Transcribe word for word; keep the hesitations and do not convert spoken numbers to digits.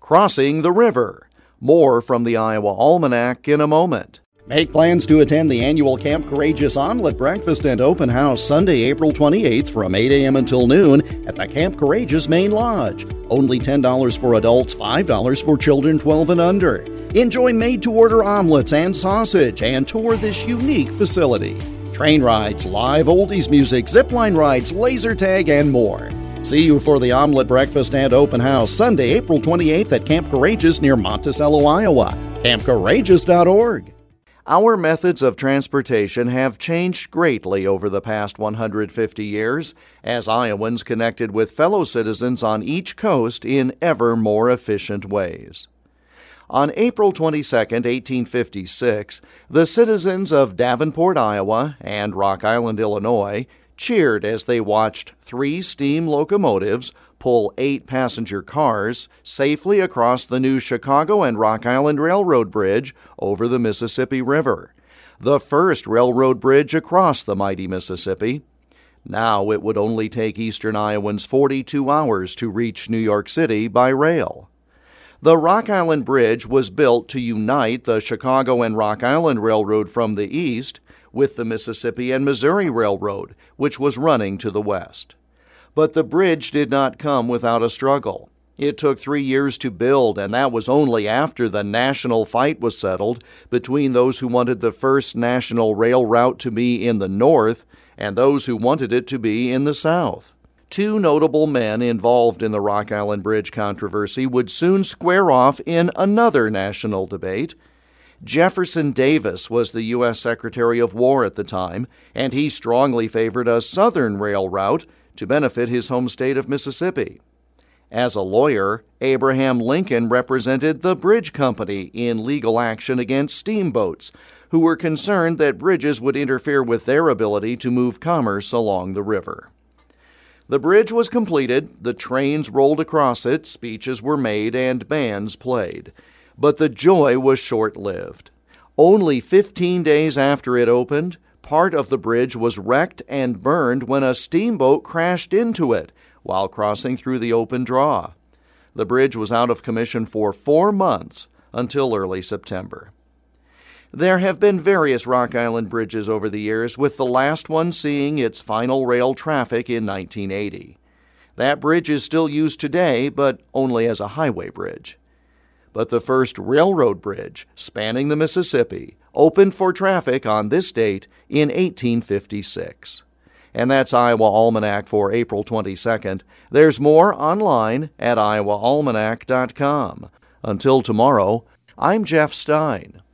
Crossing the River. More from the Iowa Almanac in a moment. Make plans to attend the annual Camp Courageous Omelet Breakfast and Open House Sunday, April twenty-eighth from eight a.m. until noon at the Camp Courageous Main Lodge. Only ten dollars for adults, five dollars for children twelve and under. Enjoy made-to-order omelets and sausage and tour this unique facility. Train rides, live oldies music, zipline rides, laser tag, and more. See you for the Omelet Breakfast and Open House Sunday, April twenty-eighth at Camp Courageous near Monticello, Iowa. camp courageous dot org. Our methods of transportation have changed greatly over the past one hundred fifty years as Iowans connected with fellow citizens on each coast in ever more efficient ways. On April twenty-second, eighteen fifty-six, the citizens of Davenport, Iowa, and Rock Island, Illinois, cheered as they watched three steam locomotives pull eight passenger cars safely across the new Chicago and Rock Island Railroad Bridge over the Mississippi River, the first railroad bridge across the mighty Mississippi. Now it would only take Eastern Iowans forty-two hours to reach New York City by rail. The Rock Island Bridge was built to unite the Chicago and Rock Island Railroad from the east with the Mississippi and Missouri Railroad, which was running to the west. But the bridge did not come without a struggle. It took three years to build, and that was only after the national fight was settled between those who wanted the first national rail route to be in the north and those who wanted it to be in the south. Two notable men involved in the Rock Island Bridge controversy would soon square off in another national debate. Jefferson Davis was the U S Secretary of War at the time, and he strongly favored a southern rail route to benefit his home state of Mississippi. As a lawyer, Abraham Lincoln represented the bridge company in legal action against steamboats, who were concerned that bridges would interfere with their ability to move commerce along the river. The bridge was completed, the trains rolled across it, speeches were made, and bands played. But the joy was short-lived. Only fifteen days after it opened, part of the bridge was wrecked and burned when a steamboat crashed into it while crossing through the open draw. The bridge was out of commission for four months until early September. There have been various Rock Island bridges over the years, with the last one seeing its final rail traffic in nineteen eighty. That bridge is still used today, but only as a highway bridge. But the first railroad bridge, spanning the Mississippi, opened for traffic on this date in eighteen fifty-six. And that's Iowa Almanac for April twenty-second. There's more online at iowa almanac dot com. Until tomorrow, I'm Jeff Stein.